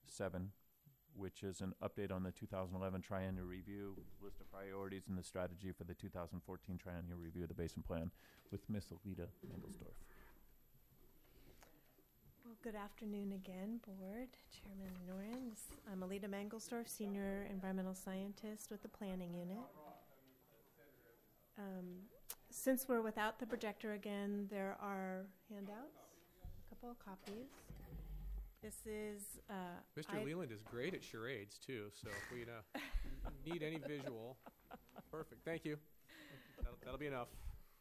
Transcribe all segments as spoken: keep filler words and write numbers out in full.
seven, which is an update on the two thousand eleven triennial review, list of priorities, and the strategy for the two thousand fourteen triennial review of the Basin Plan with Miss Alita Mangelsdorf. Well, good afternoon again, Board, Chairman Norins. I'm Alita Mangelsdorf, Senior Environmental Scientist with the Planning Unit. Um, since we're without the projector again, there are handouts, a couple of copies. This is uh, Mister I Leland is great at charades too, so if we uh, need any visual, perfect. Thank you. That'll, that'll be enough.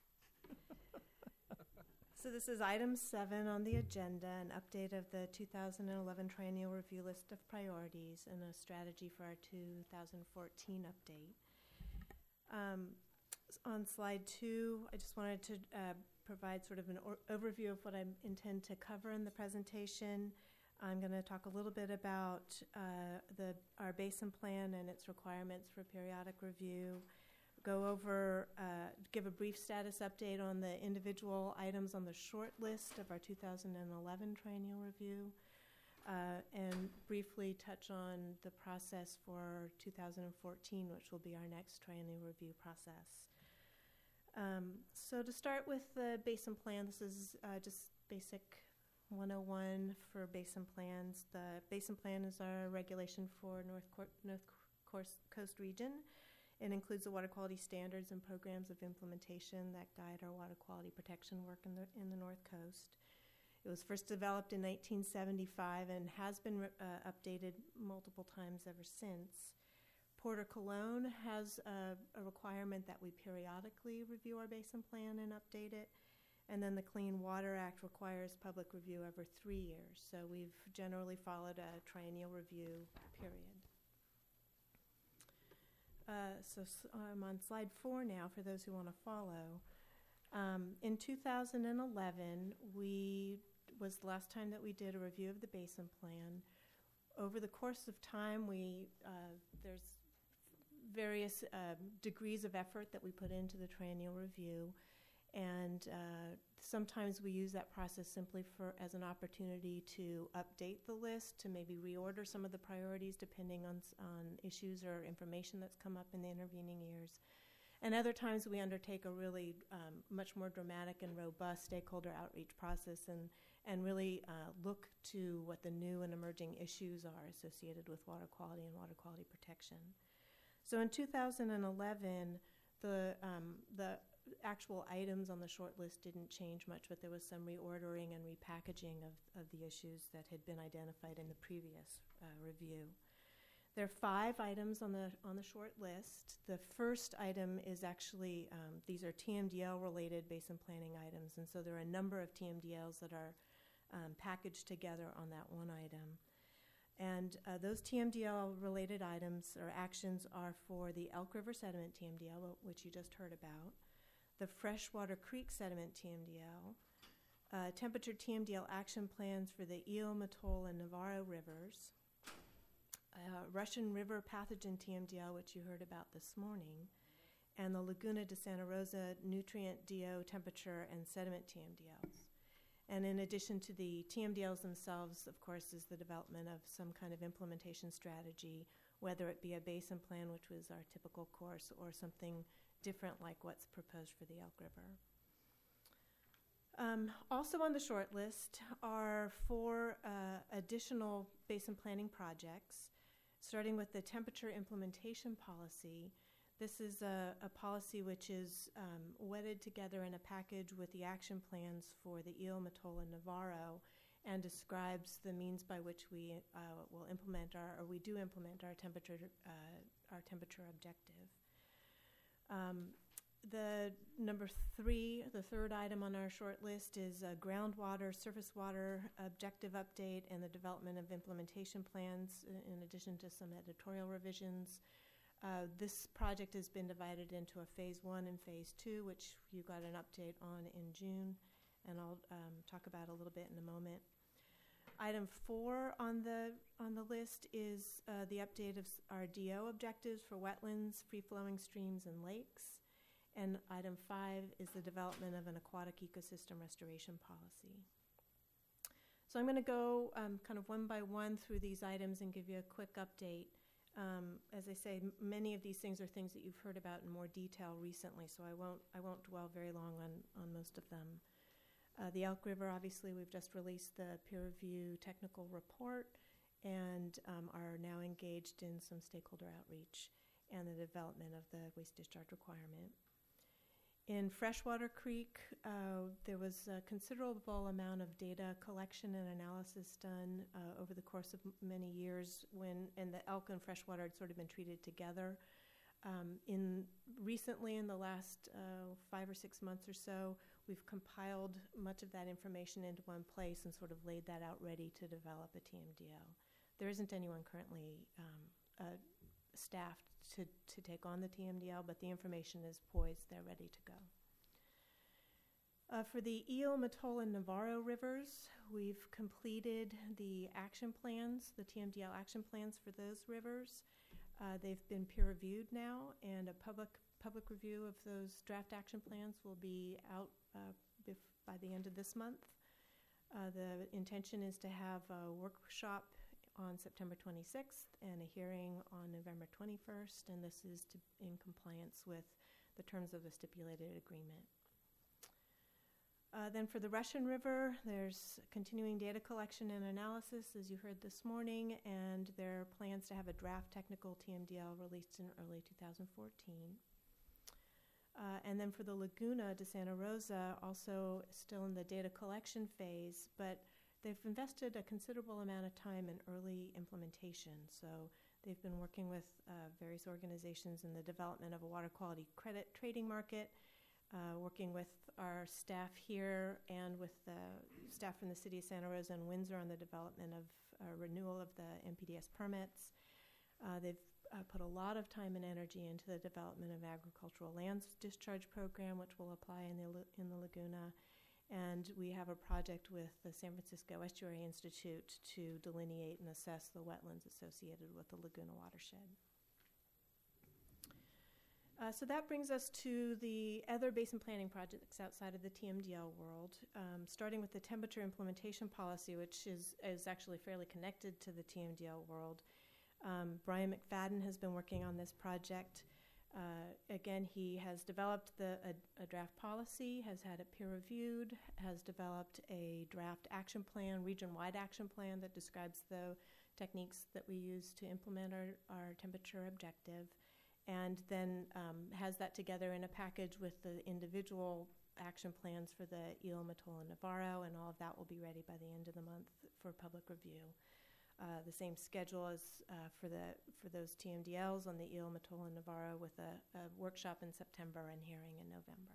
So this is item seven on the agenda, an update of the two thousand eleven triennial review list of priorities and a strategy for our two thousand fourteen update. Um, on slide two, I just wanted to uh, provide sort of an or- overview of what I intend to cover in the presentation. I'm going to talk a little bit about uh, the our basin plan and its requirements for periodic review. Go over, uh, give a brief status update on the individual items on the short list of our two thousand eleven triennial review, uh, and briefly touch on the process for two thousand fourteen, which will be our next triennial review process. Um, so to start with the basin plan, this is uh, just basic one oh one for basin plans. The basin plan is our regulation for North, Cor- North Coast, Coast region. It includes the water quality standards and programs of implementation that guide our water quality protection work in the in the North Coast. It was first developed in nineteen seventy-five and has been uh, updated multiple times ever since. Port of Cologne has a, a requirement that we periodically review our basin plan and update it. And then the Clean Water Act requires public review every three years. So we've generally followed a triennial review period. Uh, so I'm on slide four now for those who want to follow. Um, in two thousand eleven, we was the last time that we did a review of the basin plan. Over the course of time, we uh, there's various uh, degrees of effort that we put into the triennial review, and uh, sometimes we use that process simply for as an opportunity to update the list, to maybe reorder some of the priorities depending on on issues or information that's come up in the intervening years. And other times we undertake a really um, much more dramatic and robust stakeholder outreach process and, and really uh, look to what the new and emerging issues are associated with water quality and water quality protection. So in two thousand eleven, the um, the actual items on the short list didn't change much, but there was some reordering and repackaging of, of the issues that had been identified in the previous uh, review. There are five items on the on the short list. The first item is actually, um, these are T M D L-related basin planning items, and so there are a number of T M D Ls that are um, packaged together on that one item. And uh, those T M D L-related items or actions are for the Elk River Sediment T M D L, which you just heard about, the Freshwater Creek Sediment T M D L, uh, temperature T M D L action plans for the Eel, Mattole, and Navarro rivers, uh, Russian River pathogen T M D L, which you heard about this morning, and the Laguna de Santa Rosa nutrient D O temperature and sediment T M D Ls. And in addition to the T M D Ls themselves, of course, is the development of some kind of implementation strategy, whether it be a basin plan, which was our typical course, or something different like what's proposed for the Elk River. Um, also on the short list are four uh, additional basin planning projects, starting with the temperature implementation policy. This is a, a policy which is um, wedded together in a package with the action plans for the Eel, Mattole, and Navarro, and describes the means by which we uh, will implement our, or we do implement our temperature, uh, our temperature objective. Um, the number three, the third item on our short list is a groundwater, surface water objective update and the development of implementation plans in addition to some editorial revisions. Uh, this project has been divided into a phase one and phase two, which you got an update on in June, and I'll um, talk about a little bit in a moment. Item four on the on the list is uh, the update of our D O objectives for wetlands, free-flowing streams, and lakes. And item five is the development of an aquatic ecosystem restoration policy. So So I'm going to go um, kind of one by one through these items and give you a quick update. Um, as I say, m- many of these things are things that you've heard about in more detail recently, so I won't I won't dwell very long on, on most of them. Uh, the Elk River, obviously, we've just released the peer review technical report and um, are now engaged in some stakeholder outreach and the development of the waste discharge requirement. In Freshwater Creek, uh, there was a considerable amount of data collection and analysis done uh, over the course of m- many years when, and the elk and freshwater had sort of been treated together. Um, in recently, in the last uh, five or six months or so, we've compiled much of that information into one place and sort of laid that out ready to develop a T M D L. There isn't anyone currently um, uh, staffed to, to take on the T M D L, but the information is poised, they're ready to go. Uh, for the Eel, Mattole, and Navarro rivers, we've completed the action plans, the T M D L action plans for those rivers. Uh, they've been peer-reviewed now, and a public public review of those draft action plans will be out uh, bef- by the end of this month. Uh, the intention is to have a workshop on September twenty-sixth and a hearing on November twenty-first, and this is to, in compliance with the terms of the stipulated agreement. Uh, then for the Russian River, there's continuing data collection and analysis, as you heard this morning, and there are plans to have a draft technical T M D L released in early two thousand fourteen. Uh, and then for the Laguna de Santa Rosa, also still in the data collection phase, but they've invested a considerable amount of time in early implementation. So they've been working with uh, various organizations in the development of a water quality credit trading market, uh, working with our staff here and with the staff from the City of Santa Rosa and Windsor on the development of uh, renewal of the M P D S permits. Uh, they've uh, put a lot of time and energy into the development of agricultural lands discharge program, which will apply in the in the Laguna. And we have a project with the San Francisco Estuary Institute to delineate and assess the wetlands associated with the Laguna watershed. Uh, so that brings us to the other basin planning projects outside of the T M D L world, um, starting with the temperature implementation policy, which is, is actually fairly connected to the T M D L world. Um, Brian McFadden has been working on this project. Uh, again, he has developed the, a, a draft policy, has had it peer reviewed, has developed a draft action plan, region-wide action plan that describes the techniques that we use to implement our, our temperature objective, and then um, has that together in a package with the individual action plans for the Eel, Mattole, and Navarro, and all of that will be ready by the end of the month for public review. Uh, the same schedule as uh, for the for those T M D Ls on the Eel, Mattole, and Navarro, with a, a workshop in September and hearing in November.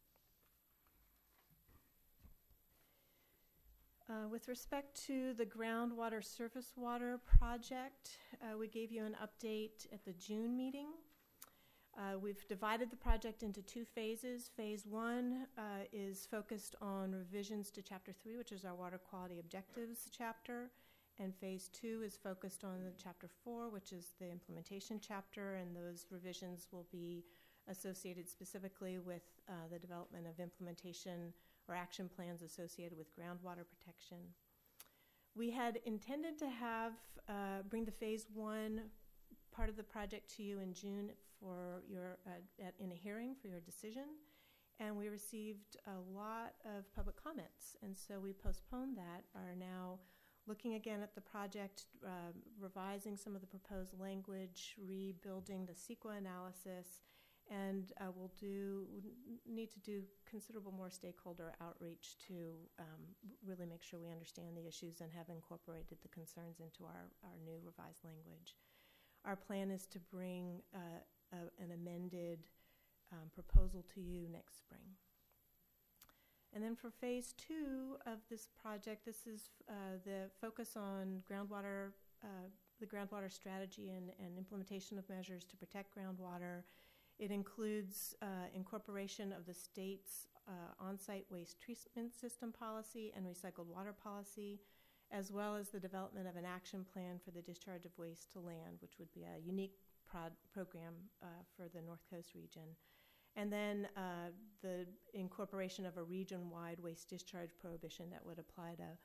Uh, with respect to the groundwater surface water project, uh, we gave you an update at the June meeting. Uh, we've divided the project into two phases. Phase one uh, is focused on revisions to Chapter three, which is our water quality objectives chapter. And phase two is focused on the chapter four, which is the implementation chapter, and those revisions will be associated specifically with uh, the development of implementation or action plans associated with groundwater protection. We had intended to have uh, bring the phase one part of the project to you in June for your uh, at, in a hearing for your decision, and we received a lot of public comments, and so we postponed that. Are now looking again at the project, uh, revising some of the proposed language, rebuilding the C E Q A analysis, and uh, we'll do need to do considerable more stakeholder outreach to um, really make sure we understand the issues and have incorporated the concerns into our, our new revised language. Our plan is to bring uh, a, an amended um, proposal to you next spring. And then for phase two of this project, this is uh, the focus on groundwater, uh, the groundwater strategy and, and implementation of measures to protect groundwater. It includes uh, incorporation of the state's uh, on-site waste treatment system policy and recycled water policy, as well as the development of an action plan for the discharge of waste to land, which would be a unique prod program uh, for the North Coast region. And then uh, the incorporation of a region-wide waste discharge prohibition that would apply to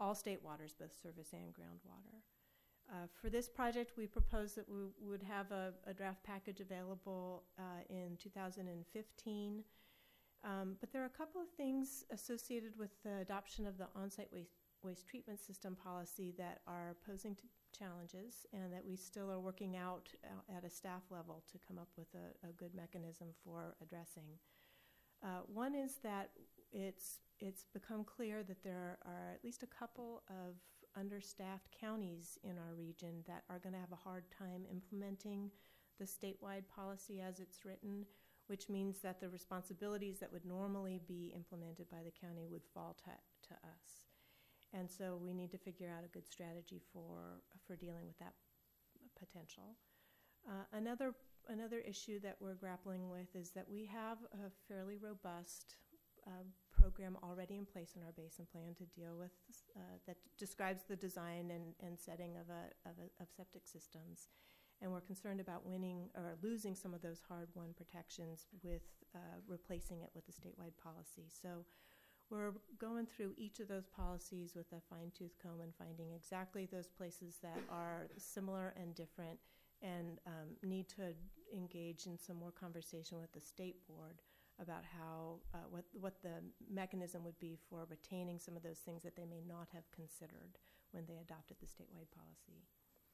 all state waters, both surface and groundwater. Uh, for this project, we propose that we would have a, a draft package available uh, in two thousand fifteen. Um, but there are a couple of things associated with the adoption of the on-site waste, waste treatment system policy that are posing to challenges, and that we still are working out uh, at a staff level to come up with a, a good mechanism for addressing. Uh, one is that it's it's become clear that there are at least a couple of understaffed counties in our region that are going to have a hard time implementing the statewide policy as it's written, which means that the responsibilities that would normally be implemented by the county would fall to, to us. And so we need to figure out a good strategy for, for dealing with that potential. Uh, another, another issue that we're grappling with is that we have a fairly robust uh, program already in place in our basin plan to deal with, uh, that describes the design and, and setting of, a, of, a, of septic systems. And we're concerned about winning or losing some of those hard-won protections with uh, replacing it with a statewide policy. So we're going through each of those policies with a fine-tooth comb and finding exactly those places that are similar and different, and um, need to engage in some more conversation with the state board about how, uh, what, what the mechanism would be for retaining some of those things that they may not have considered when they adopted the statewide policy.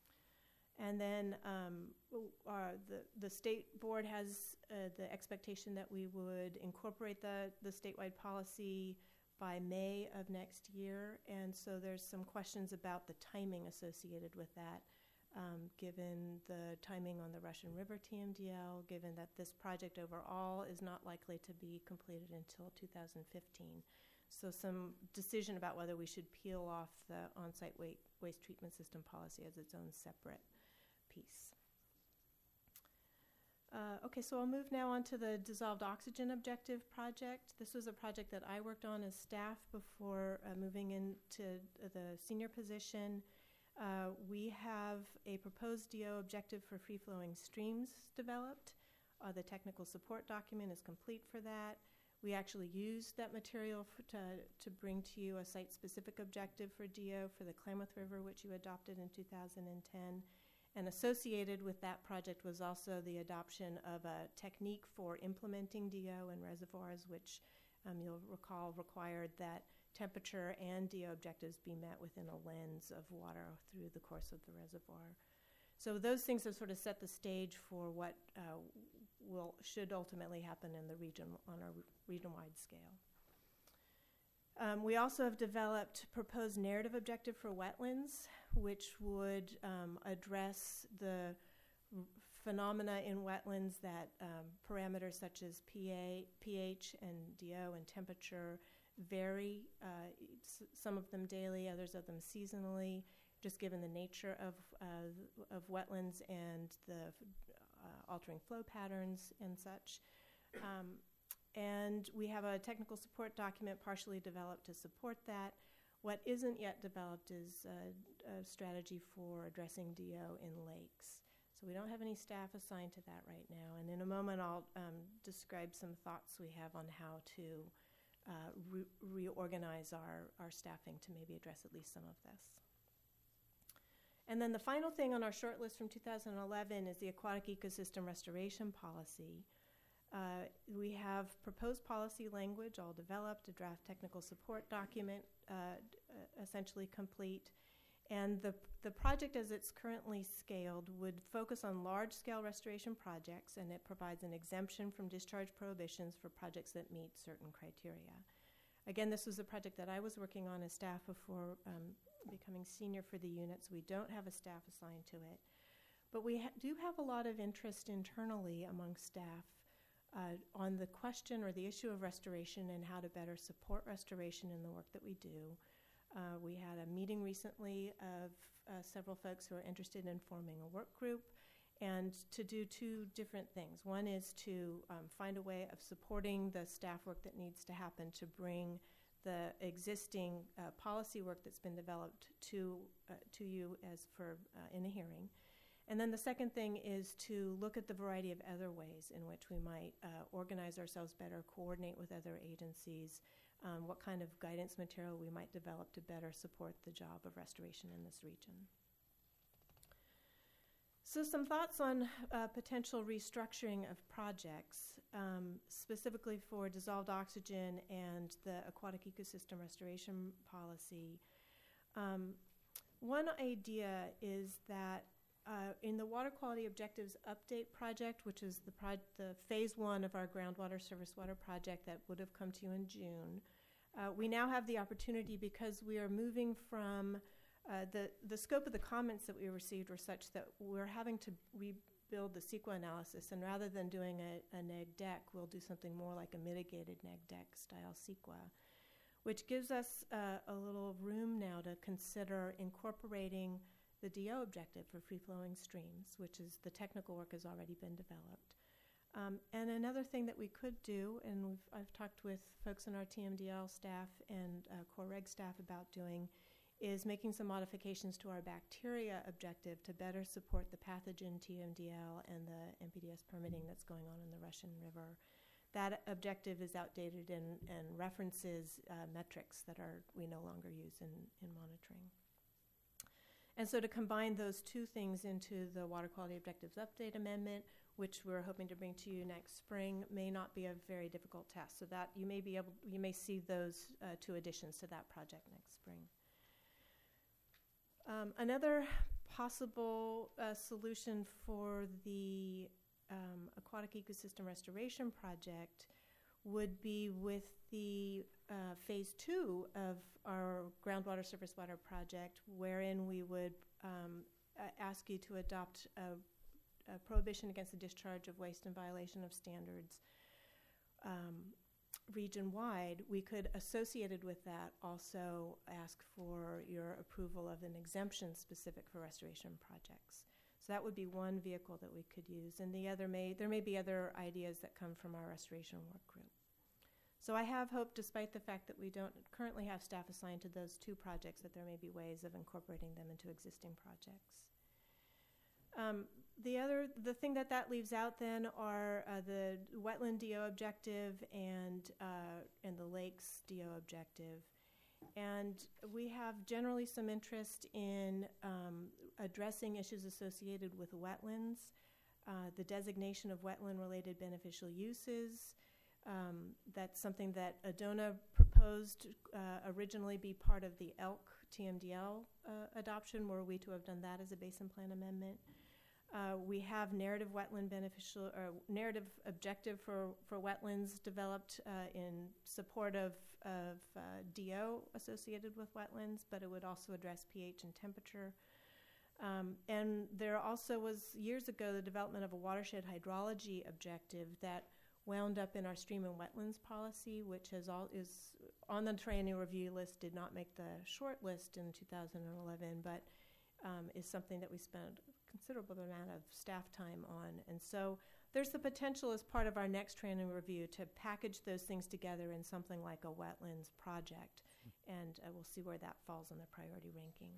And then um, uh, the, the state board has uh, the expectation that we would incorporate the, the statewide policy by May of next year. And so there's some questions about the timing associated with that, um, given the timing on the Russian River T M D L, given that this project overall is not likely to be completed until two thousand fifteen. So some decision about whether we should peel off the on-site waste, waste treatment system policy as its own separate piece. Uh, okay, so I'll move now on to the dissolved oxygen objective project. This was a project that I worked on as staff before uh, moving into the senior position. Uh, we have a proposed D O objective for free-flowing streams developed. Uh, the technical support document is complete for that. We actually used that material for, to, to bring to you a site-specific objective for D O for the Klamath River, which you adopted in two thousand ten. And associated with that project was also the adoption of a technique for implementing D O in reservoirs, which um, you'll recall required that temperature and D O objectives be met within a lens of water through the course of the reservoir. So those things have sort of set the stage for what uh, will should ultimately happen in the region on a region-wide scale. Um, we also have developed proposed narrative objective for wetlands, which would um, address the r- phenomena in wetlands that um, parameters such as P A, pH and D O and temperature vary, uh, s- some of them daily, others of them seasonally, just given the nature of, uh, of wetlands and the uh, altering flow patterns and such. Um, And we have a technical support document partially developed to support that. What isn't yet developed is a, a strategy for addressing D O in lakes. So we don't have any staff assigned to that right now. And in a moment, I'll um, describe some thoughts we have on how to uh, re- reorganize our, our staffing to maybe address at least some of this. And then the final thing on our short list from two thousand eleven is the aquatic ecosystem restoration policy. Uh, we have proposed policy language all developed, a draft technical support document uh, d- uh, essentially complete. And the, the project as it's currently scaled would focus on large-scale restoration projects, and it provides an exemption from discharge prohibitions for projects that meet certain criteria. Again, this was a project that I was working on as staff before um, becoming senior for the unit, so we don't have a staff assigned to it. But we ha- do have a lot of interest internally among staff Uh, on the question or the issue of restoration and how to better support restoration in the work that we do. Uh, we had a meeting recently of uh, several folks who are interested in forming a work group, and to do two different things. One is to um, find a way of supporting the staff work that needs to happen to bring the existing uh, policy work that's been developed to, uh, to you as for uh, in a hearing. And then the second thing is to look at the variety of other ways in which we might uh, organize ourselves better, coordinate with other agencies, um, what kind of guidance material we might develop to better support the job of restoration in this region. So some thoughts on uh, potential restructuring of projects, um, specifically for dissolved oxygen and the aquatic ecosystem restoration policy. Um, one idea is that uh, in the Water Quality Objectives Update Project, which is the, pro the phase one of our groundwater surface water project that would have come to you in June, uh, we now have the opportunity, because we are moving from Uh, the, the scope of the comments that we received were such that we're having to rebuild the CEQA analysis, and rather than doing a, a neg deck, we'll do something more like a mitigated neg deck style CEQA, which gives us uh, a little room now to consider incorporating the D O objective for free-flowing streams, which is the technical work has already been developed. Um, and another thing that we could do, and we've, I've talked with folks in our T M D L staff and uh, Core Reg staff about doing, is making some modifications to our bacteria objective to better support the pathogen T M D L and the N P D S permitting that's going on in the Russian River. That objective is outdated and, and references uh, metrics that are we no longer use in, in monitoring. And so to combine those two things into the Water Quality Objectives Update Amendment, which we're hoping to bring to you next spring, may not be a very difficult task. So that you may be able, you may see those uh, two additions to that project next spring. Um, another possible uh, solution for the um, aquatic ecosystem restoration project would be with the uh, phase two of our groundwater surface water project, wherein we would um, uh, ask you to adopt a, a prohibition against the discharge of waste in violation of standards um, region-wide. We could, associated with that, also ask for your approval of an exemption specific for restoration projects. So that would be one vehicle that we could use, and the other may, there may be other ideas that come from our restoration work group. So I have hope, despite the fact that we don't currently have staff assigned to those two projects, that there may be ways of incorporating them into existing projects. Um, The other, the thing that that leaves out then are uh, the wetland D O objective and uh, and the lakes D O objective, and we have generally some interest in um, addressing issues associated with wetlands, uh, the designation of wetland-related beneficial uses. Um, that's something that ADONA proposed uh, originally be part of the ELK T M D L uh, adoption. Were we to have done that as a basin plan amendment? Uh, we have narrative wetland beneficial or narrative objective for, for wetlands developed uh, in support of, of uh, D O associated with wetlands, but it would also address pH and temperature. Um, and there also was, years ago, the development of a watershed hydrology objective that wound up in our stream and wetlands policy, which has all, is on the triennial review list, did not make the short list in two thousand eleven, but um, is something that we spent considerable amount of staff time on. And so there's the potential as part of our next training review to package those things together in something like a wetlands project, and uh, we'll see where that falls on the priority ranking.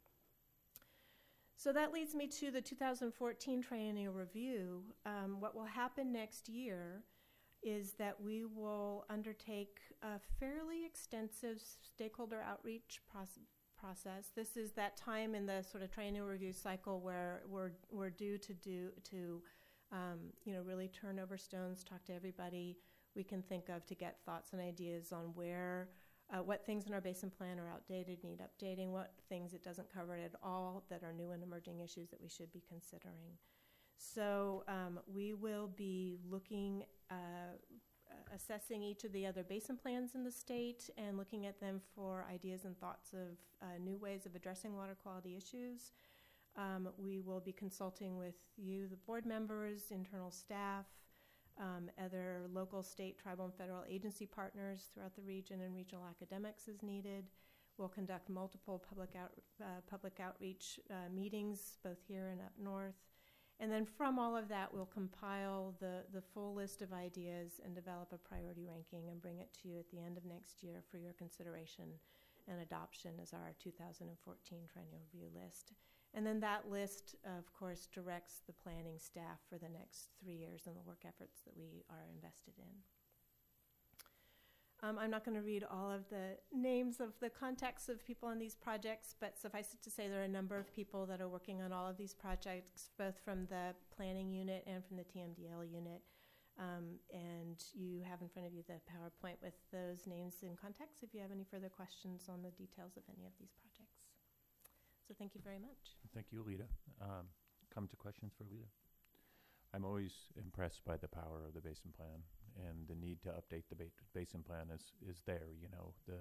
So that leads me to the two thousand fourteen triennial review. Um, what will happen next year is that we will undertake a fairly extensive stakeholder outreach process process. This is that time in the sort of triennial review cycle where we're, we're due to do to um, you know, really turn over stones, talk to everybody we can think of to get thoughts and ideas on where, uh, what things in our basin plan are outdated, need updating, what things it doesn't cover at all that are new and emerging issues that we should be considering. So um, we will be looking uh, assessing each of the other basin plans in the state and looking at them for ideas and thoughts of uh, new ways of addressing water quality issues. Um, we will be consulting with you, the board members, internal staff, um, other local, state, tribal, and federal agency partners throughout the region, and regional academics as needed. We'll conduct multiple public, out, uh, public outreach uh, meetings, both here and up north. And then from all of that, we'll compile the, the full list of ideas and develop a priority ranking and bring it to you at the end of next year for your consideration and adoption as our two thousand fourteen triennial review list. And then that list, of course, directs the planning staff for the next three years and the work efforts that we are invested in. Um, I'm not going to read all of the names of the contacts of people on these projects, but suffice it to say there are a number of people that are working on all of these projects, both from the planning unit and from the T M D L unit. Um, and you have in front of you the PowerPoint with those names and contacts if you have any further questions on the details of any of these projects. So thank you very much. Thank you, Alita. Um, come to questions for Alita. I'm always impressed by the power of the basin plan, and the need to update the ba- basin plan is, is there, you know. The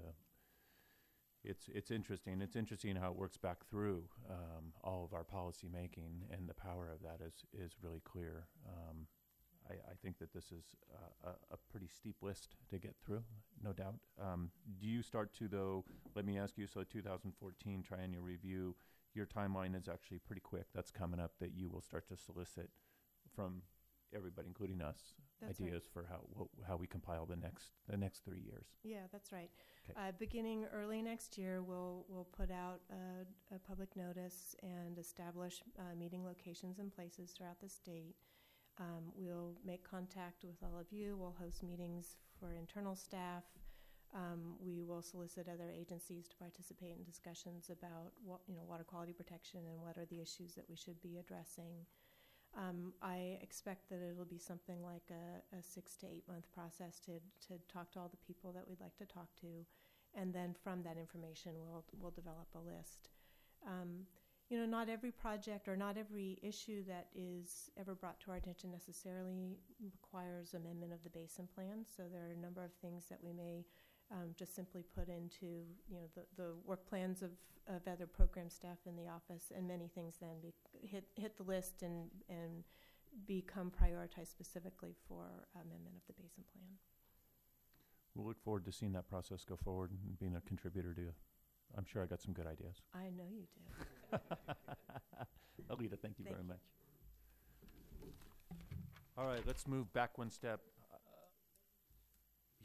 It's it's interesting. It's interesting how it works back through um, all of our policy making, and the power of that is, is really clear. Um, I, I think that this is uh, a, a pretty steep list to get through, no doubt. Um, do you start to, though, let me ask you, so two thousand fourteen triennial review, your timeline is actually pretty quick. That's coming up, that you will start to solicit from everybody, including us, That's ideas for how wh- how we compile the next the next three years. Yeah, that's right. 'Kay. Uh, beginning early next year, we'll we'll put out a, a public notice and establish uh, meeting locations and places throughout the state. Um, we'll make contact with all of you. We'll host meetings for internal staff. Um, we will solicit other agencies to participate in discussions about what, you know, water quality protection and what are the issues that we should be addressing. Um, I expect that it'll be something like a, a six to eight month process to, to talk to all the people that we'd like to talk to. And then from that information, we'll, we'll develop a list. Um, you know, not every project or not every issue that is ever brought to our attention necessarily requires amendment of the basin plan. So there are a number of things that we may um, just simply put into, you know, the, the work plans of, of other program staff in the office, and many things then be, hit hit the list and and become prioritized specifically for amendment of the basin plan. We'll look forward to seeing that process go forward and being a contributor to. I'm sure I got some good ideas. I know you do. Alita, thank you Thank very you. much. All right, let's move back one step.